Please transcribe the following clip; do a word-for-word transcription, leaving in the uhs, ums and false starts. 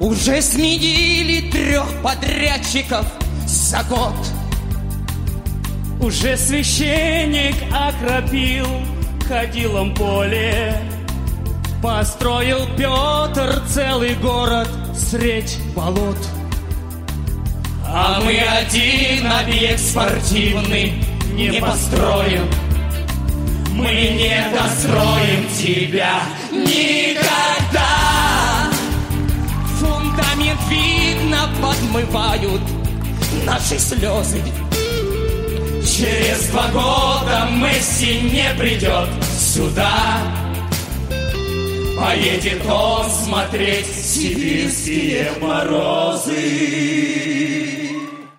Уже сменили трех подрядчиков за год. Уже священник окропил ходилом поле. Построил Петр целый город средь болот. А мы один объект спортивный не построим. Мы не достроим тебя никогда. Фундамент видно подмывают наши слезы. Через два года Месси не придет сюда. Поедет он смотреть сибирские морозы.